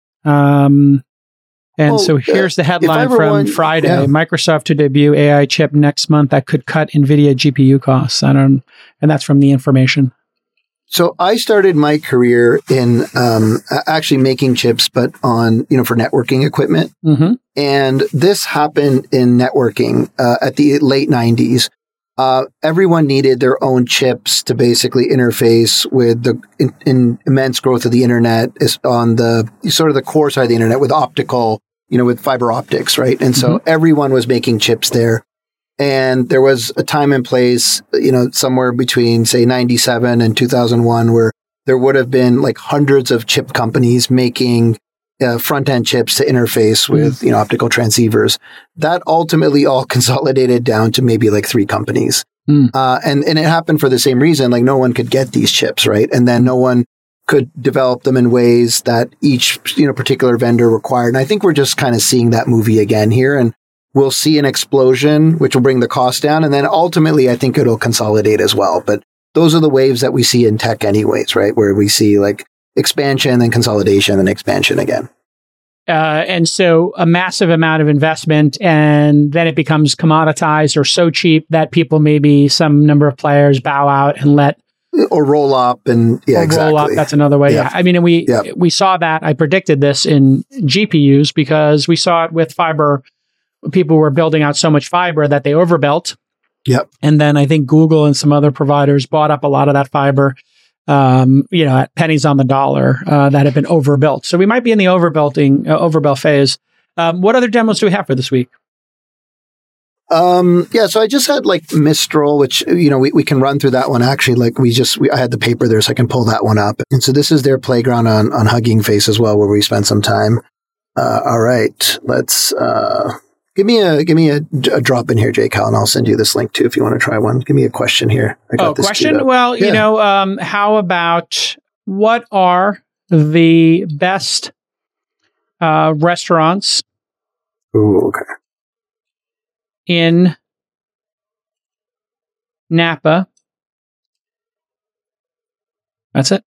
Um, and well, so here's the headline from want, Friday. Yeah. Microsoft to debut A I chip next month that could cut NVIDIA G P U costs. I don't, and that's from The Information. So I started my career in um, actually making chips, but on, you know, for networking equipment. Mm-hmm. And this happened in networking uh, at the late nineties. Uh, everyone needed their own chips to basically interface with the in, in immense growth of the internet is on the sort of the core side of the internet with optical, you know, with fiber optics, right? And so mm-hmm. everyone was making chips there. And there was a time and place, you know, somewhere between, say, ninety-seven and two thousand one, where there would have been like hundreds of chip companies making uh, front-end chips to interface with, mm. you know, optical transceivers. That ultimately all consolidated down to maybe like three companies. Mm. Uh, and, and it happened for the same reason, like no one could get these chips, right? And then no one could develop them in ways that each, you know, particular vendor required. And I think we're just kind of seeing that movie again here. And we'll see an explosion, which will bring the cost down. And then ultimately, I think it'll consolidate as well. But those are the waves that we see in tech anyways, right? Where we see like expansion, then consolidation, then expansion again. Uh, and so a massive amount of investment, and then it becomes commoditized or so cheap that people, maybe some number of players bow out and let... Or roll up and, yeah, or exactly. roll up, that's another way. Yep. Yeah. I mean, and we, yep. we saw that, I predicted this in G P Us because we saw it with fiber. People were building out so much fiber that they overbuilt. Yep. And then I think Google and some other providers bought up a lot of that fiber, um, you know, at pennies on the dollar uh, that had been overbuilt. So we might be in the overbuilding, uh, overbuilt phase. Um, what other demos do we have for this week? Um, yeah, so I just had like Mistral, which, you know, we, we can run through that one. Actually, like we just, we, I had the paper there so I can pull that one up. And so this is their playground on, on Hugging Face as well, where we spent some time. Uh, all right, let's, uh, give me a, give me a, a drop in here, J Cal, and I'll send you this link too if you want to try one. Give me a question here. I got oh, this question? Well, yeah. you know, um, how about what are the best, uh, restaurants? Ooh, okay. In Napa. That's it.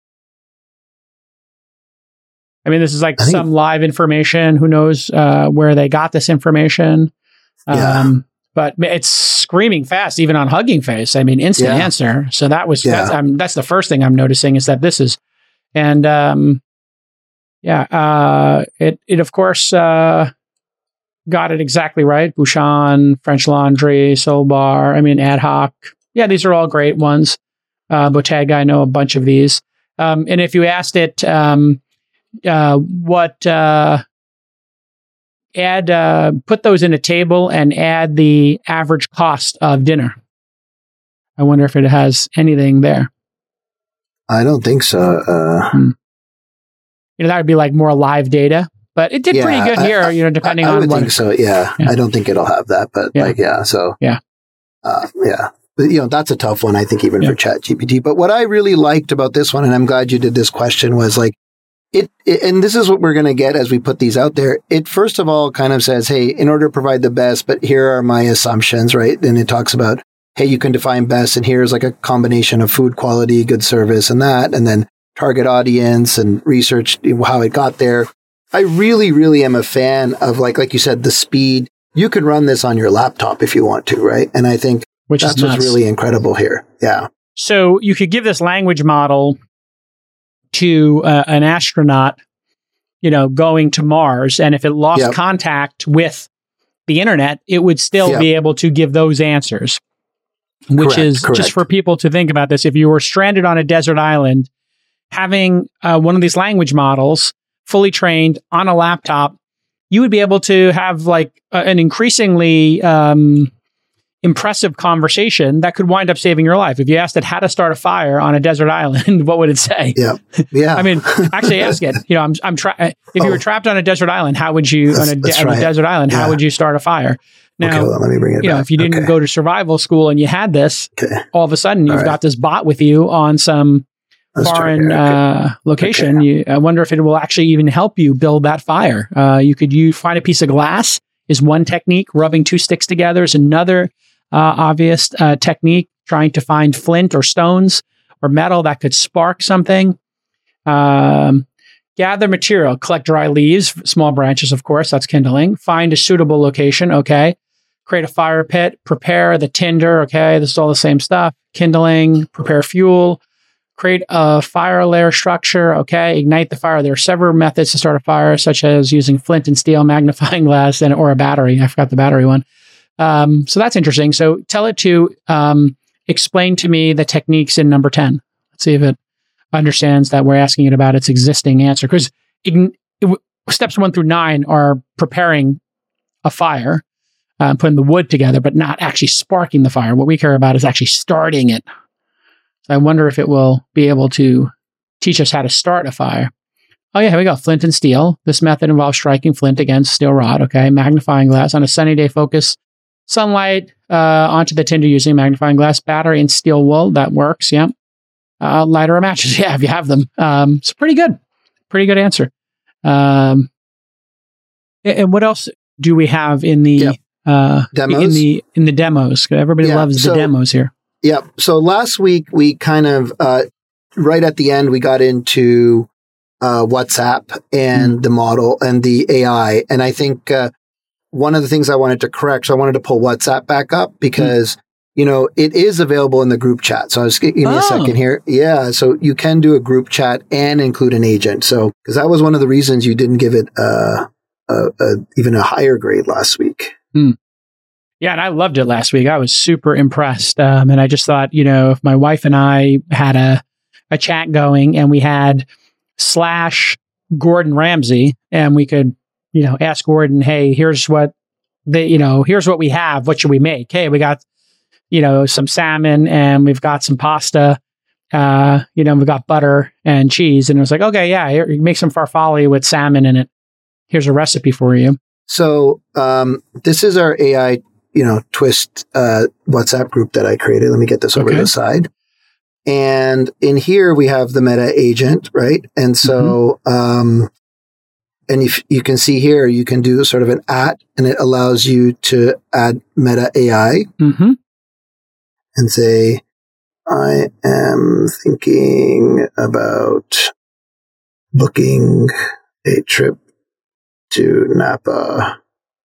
I mean, this is like some live information. Who knows uh, where they got this information? Yeah. Um, but it's screaming fast, even on Hugging Face. I mean, instant yeah. answer. So that was yeah. that's, um, that's the first thing I'm noticing is that this is, and um, yeah, uh, it it of course. Uh, Got it exactly right. Bouchon, French Laundry, Soul Bar. I mean, Ad Hoc. Yeah, these are all great ones. Uh, Bottega, I know a bunch of these. Um, and if you asked it, um, uh, what, uh, add, uh, put those in a table and add the average cost of dinner. I wonder if it has anything there. I don't think so. Uh, hmm. You know, that would be like more live data. But it did yeah, pretty good here, I, you know, depending I, I on would what. think so. Yeah. yeah. I don't think it'll have that, but yeah. like, yeah. So, yeah. Uh, yeah. But, you know, that's a tough one, I think, even yeah. for ChatGPT. But what I really liked about this one, and I'm glad you did this question, was like, it, it and this is what we're going to get as we put these out there. It, first of all, kind of says, hey, in order to provide the best, but here are my assumptions, right? And it talks about, hey, you can define best, and here's like a combination of food quality, good service, and that, and then target audience and research how it got there. I really, really am a fan of, like, like you said, the speed. You could run this on your laptop if you want to, right? And I think Which that's is what's really incredible here. Yeah. So you could give this language model to uh, an astronaut, you know, going to Mars, and if it lost yep. contact with the internet, it would still Yeah. be able to give those answers. Which Correct, is correct. just for people to think about this. If you were stranded on a desert island, having uh, one of these language models fully trained on a laptop, you would be able to have like a, an increasingly um, impressive conversation that could wind up saving your life. If you asked it how to start a fire on a desert island, what would it say? Yeah. Yeah. I mean, actually ask it. You know, I'm, I'm tra- if you Oh. were trapped on a desert island, how would you, Let's- on, a, de- let's on a try it. desert island, how Yeah. would you start a fire? Now, okay, hold on, let me bring it you know, back. if you didn't Okay. go to survival school and you had this, Okay. all of a sudden you've All right. got this bot with you on some Let's try foreign it. Okay. uh, location. You, I wonder if it will actually even help you build that fire. Uh, you could you find a piece of glass is one technique. Rubbing two sticks together is another uh, obvious uh, technique. Trying to find flint or stones or metal that could spark something. Um, gather material, collect dry leaves, small branches, of course, that's kindling. Find a suitable location, okay. Create a fire pit, prepare the tinder, okay. This is all the same stuff. Kindling, prepare fuel, create a fire layer structure, okay. Ignite the fire. There are several methods to start a fire, such as using flint and steel, magnifying glass, and or a battery. I forgot the battery one. Um, so that's interesting. So tell it to um, explain to me the techniques in number ten. Let's see if it understands that we're asking it about its existing answer. Because steps one through nine are preparing a fire, uh, putting the wood together, but not actually sparking the fire. What we care about is actually starting it. So I wonder if it will be able to teach us how to start a fire. Oh yeah, here we go. Flint and steel. This method involves striking flint against steel rod. Okay. Magnifying glass. On a sunny day, focus sunlight uh, onto the tinder using magnifying glass, battery, and steel wool. That works. Yeah. Uh, lighter or matches. Yeah, if you have them. Um, it's pretty good. Pretty good answer. Um, and what else do we have in the Yeah. uh, Demos? in the in the demos? Everybody Yeah, loves so- the demos here. Yeah. So last week we kind of uh, right at the end we got into uh, WhatsApp and Mm. the model and the A I, and I think uh, one of the things I wanted to correct. So I wanted to pull WhatsApp back up because. Mm. You know, it is available in the group chat. So I was give me Oh. a second here. Yeah. So you can do a group chat and include an agent. So, because that was one of the reasons you didn't give it uh, a, a, even a higher grade last week. Hmm. Yeah. And I loved it last week. I was super impressed. Um, and I just thought, you know, if my wife and I had a, a chat going and we had slash Gordon Ramsay and we could, you know, ask Gordon, hey, here's what they, you know, here's what we have. What should we make? Hey, we got, you know, some salmon and we've got some pasta, uh, you know, we've got butter and cheese. And it was like, okay, yeah, here, make some farfalle with salmon in it. Here's a recipe for you. So um, this is our A I, you know, twist uh, WhatsApp group that I created. Let me get this over Okay. to the side. And in here we have the Meta agent, right? And so, mm-hmm. um, and if you can see here, you can do sort of an at, and it allows you to add Meta A I. Mm-hmm. And say, I am thinking about booking a trip to Napa.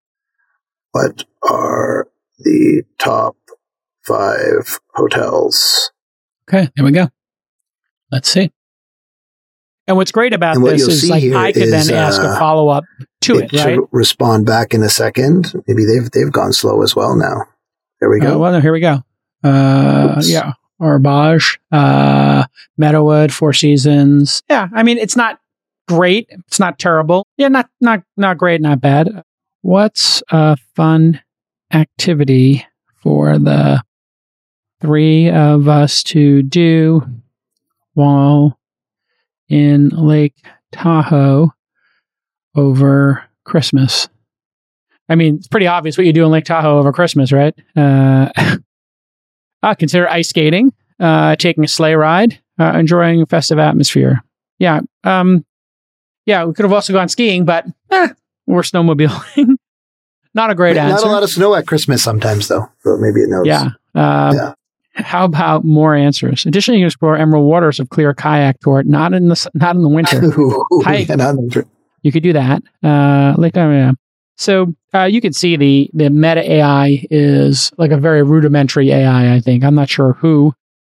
What are the top five hotels? Okay, there we go. Let's see. And what's great about And what this you'll is see like here I could is, then ask a uh, follow up to It it, right? should respond back in a second. Maybe they've they've gone slow as well now. There we Uh, go. well, here we go. Uh, Oops. yeah, Arbage, uh, Meadowood, Four Seasons. Yeah, I mean it's not great. It's not terrible. Yeah, not not not great, not bad. What's a fun activity for the three of us to do while in Lake Tahoe over Christmas? I mean, it's pretty obvious what you do in Lake Tahoe over Christmas, right? Uh, uh, consider ice skating, uh, taking a sleigh ride, uh, enjoying a festive atmosphere. Yeah. Um, yeah, we could have also gone skiing, but eh, we're snowmobiling. Not a great Not answer. a lot of snow at Christmas sometimes, though. So maybe it knows. Yeah. Um, Yeah. How about more answers? Additionally, you can explore emerald waters of clear kayak tour, not in the s- not in the winter. Hi. Yeah, not in- You could do that. Uh, like, oh, yeah. So uh, you can see the the Meta A I is like a very rudimentary A I. I think I'm not sure who.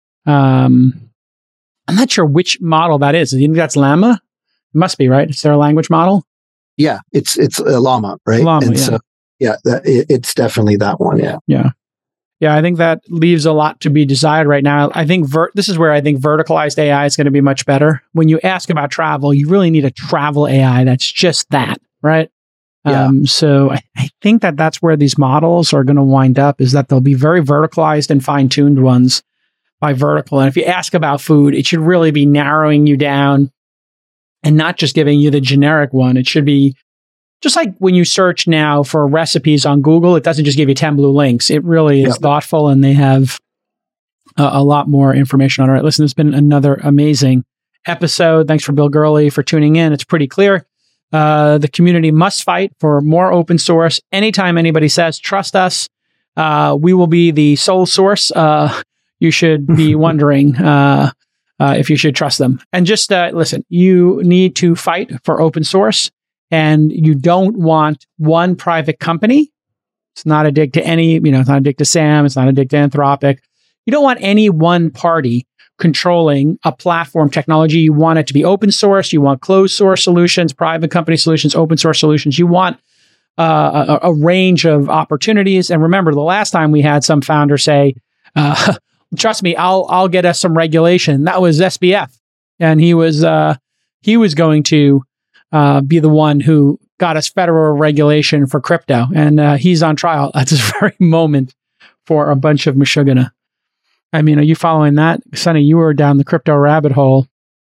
Um, I'm not sure which model that is. Do you think that's Llama? It must be, right? It's their language model. Yeah, it's it's a llama, right? Llama, and yeah. so yeah, that, it, it's definitely that one. Yeah. Yeah. Yeah, I think that leaves a lot to be desired right now. I think ver- this is where I think verticalized A I is going to be much better. When you ask about travel, you really need a travel A I that's just that, right? Yeah. Um, so I, I think that that's where these models are going to wind up, is that they'll be very verticalized and fine-tuned ones by vertical. And if you ask about food, it should really be narrowing you down and not just giving you the generic one. It should be just like when you search now for recipes on Google, it doesn't just give you ten blue links. It really is Yep. thoughtful, and they have a, a lot more information on it. Listen, it's been another amazing episode. Thanks for Bill Gurley for tuning in. It's pretty clear. Uh, the community must fight for more open source. Anytime anybody says, trust us, uh, we will be the sole source. Uh, you should be wondering uh, uh, if you should trust them. And just uh, listen, you need to fight for open source. And you don't want one private company. It's not a dig to any, you know, it's not a dig to Sam. It's not a dig to Anthropic. You don't want any one party controlling a platform technology. You want it to be open source. You want closed source solutions, private company solutions, open source solutions. You want uh, a, a range of opportunities. And remember, the last time we had some founder say, uh, trust me, I'll, I'll get us some regulation. That was S B F. And he was, uh, he was going to, Uh, be the one who got us federal regulation for crypto. And uh, he's on trial at this very moment for a bunch of Meshuggah. I mean, are you following that? Sonny, you were down the crypto rabbit hole.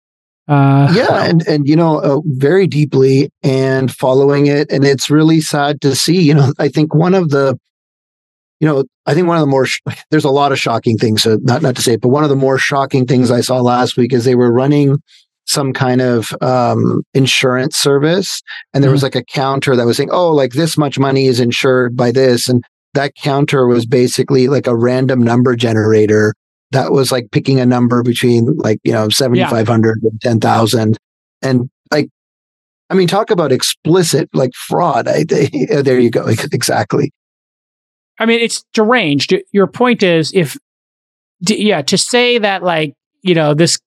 Uh, yeah, and, and you know, uh, very deeply and following it. And it's really sad to see, you know, I think one of the, you know, I think one of the more, sh- there's a lot of shocking things, so not, not to say it, but one of the more shocking things I saw last week is they were running some kind of um, insurance service. And there mm-hmm. was like a counter that was saying, oh, like this much money is insured by this. And that counter was basically like a random number generator that was like picking a number between like, you know, seventy-five hundred yeah. and ten thousand. And like, I mean, talk about explicit like fraud. I, they, there you go. Exactly. I mean, it's deranged. Your point is if, yeah, to say that like, you know, this,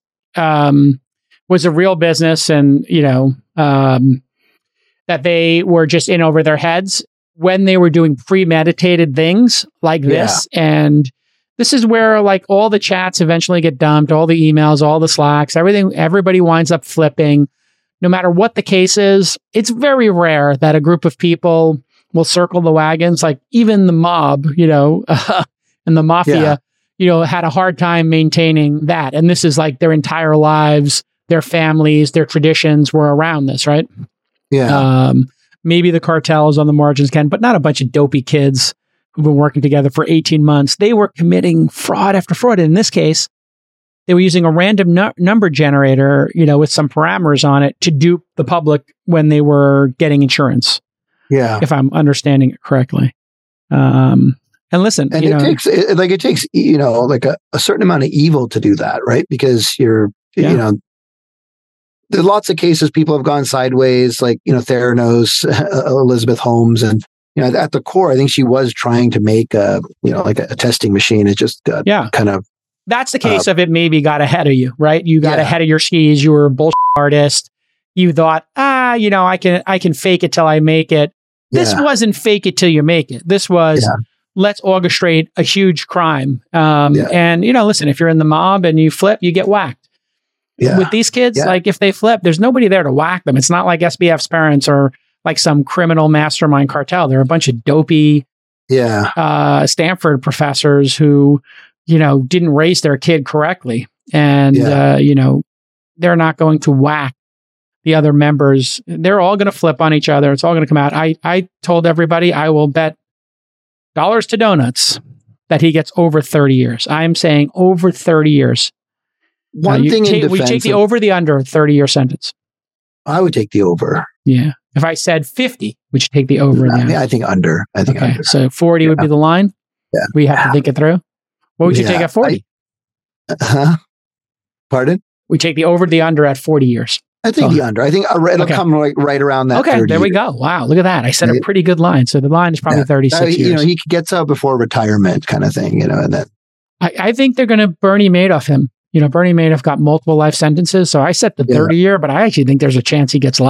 um, was a real business and, you know, um, that they were just in over their heads when they were doing premeditated things like this. Yeah. And this is where like all the chats eventually get dumped, all the emails, all the Slacks, everything, everybody winds up flipping. No matter what the case is, it's very rare that a group of people will circle the wagons. Like even the mob, you know, and the mafia, yeah. you know, had a hard time maintaining that. And this is like their entire lives. Their families, their traditions were around this, right? Yeah. Um, maybe the cartels on the margins can, but not a bunch of dopey kids who've been working together for eighteen months. They were committing fraud after fraud. And in this case, they were using a random nu- number generator, you know, with some parameters on it to dupe the public when they were getting insurance. Yeah. If I'm understanding it correctly. Um, and listen, and you it know, takes it, like it takes, you know, like a, a certain amount of evil to do that, right? Because you're, yeah. you know, there's lots of cases people have gone sideways, like, you know, Theranos, uh, Elizabeth Holmes. And, you know, at the core, I think she was trying to make a, you know, like a, a testing machine. It just got yeah. kind of. That's the case uh, of it maybe got ahead of you, right? You got yeah. ahead of your skis. You were a bullshit artist. You thought, ah, you know, I can, I can fake it till I make it. This yeah. wasn't fake it till you make it. This was, yeah. let's orchestrate a huge crime. Um, yeah. And, you know, listen, if you're in the mob and you flip, you get whacked. Yeah. With these kids, yeah. like if they flip, there's nobody there to whack them. It's not like S B F's parents or like some criminal mastermind cartel. They're a bunch of dopey yeah. uh, Stanford professors who, you know, didn't raise their kid correctly. And, yeah. uh, you know, they're not going to whack the other members. They're all going to flip on each other. It's all going to come out. I, I told everybody I will bet dollars to donuts that he gets over thirty years. I'm saying over thirty years. One uh, thing take, in we take the of, over the under thirty year sentence. I would take the over. Yeah. If I said fifty, would you take the over? No, and the I, I think under. I think okay. under. So forty yeah. would be the line. Yeah. We have yeah. to think it through. What would you yeah. take at forty? I, uh-huh. Pardon? We take the over the under at forty years. I think so, the under. I think it'll okay. come right, right around that. Okay, there we years. go. Wow, look at that. I set a pretty good line. So the line is probably yeah. thirty-six uh, you years. You know, he gets out before retirement kind of thing, you know, and then. I, I think they're going to Bernie Madoff him. You know, Bernie Madoff got multiple life sentences. So I set the yeah. thirty year, but I actually think there's a chance he gets life.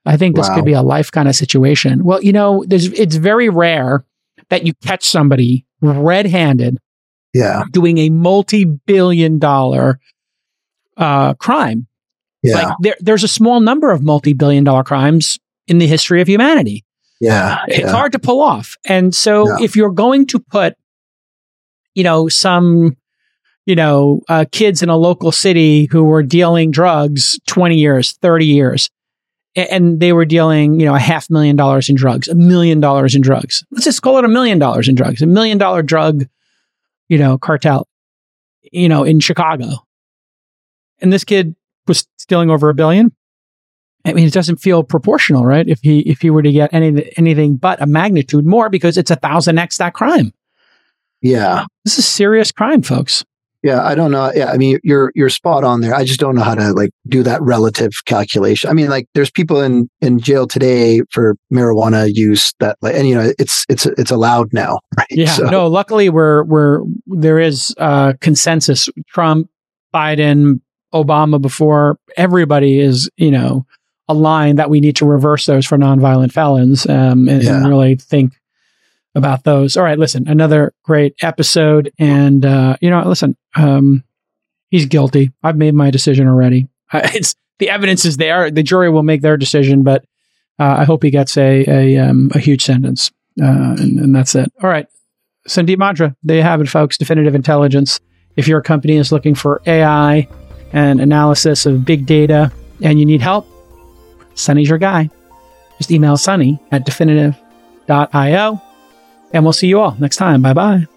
I think this Wow. could be a life kind of situation. Well, you know, there's it's very rare that you catch somebody red-handed Yeah. doing a multi-billion dollar uh, crime. Yeah. Like there, there's a small number of multi-billion dollar crimes in the history of humanity. yeah. It's yeah. hard to pull off. And so Yeah. if you're going to put, you know, some, you know, uh, kids in a local city who were dealing drugs twenty years, thirty years, a- and they were dealing, you know, a half million dollars in drugs, a million dollars in drugs. Let's just call it a million dollars in drugs, a million dollar drug, you know, cartel, you know, in Chicago. And this kid was stealing over a billion. I mean, it doesn't feel proportional, right? If he if he were to get any anything but a magnitude more, because it's a thousand x that crime. Yeah. This is serious crime, folks. Yeah. I don't know. Yeah. I mean, you're, you're spot on there. I just don't know how to like do that relative calculation. I mean, like there's people in, in jail today for marijuana use that like, and you know, it's, it's, it's allowed now. Right. Yeah. So, No, luckily we're we're there is uh consensus. Trump, Biden, Obama before, everybody is, you know, aligned that we need to reverse those for nonviolent felons um, and, Yeah. and really think about those. All right, listen, another great episode. And, uh, you know, listen, um, he's guilty. I've made my decision already. Uh, it's the evidence is there. The jury will make their decision, but uh, I hope he gets a a, um, a huge sentence. Uh, and, and that's it. All right. Sandeep Madra, there you have it, folks. Definitive Intelligence. If your company is looking for A I and analysis of big data and you need help, Sunny's your guy. Just email Sunny at definitive dot io and we'll see you all next time. Bye bye.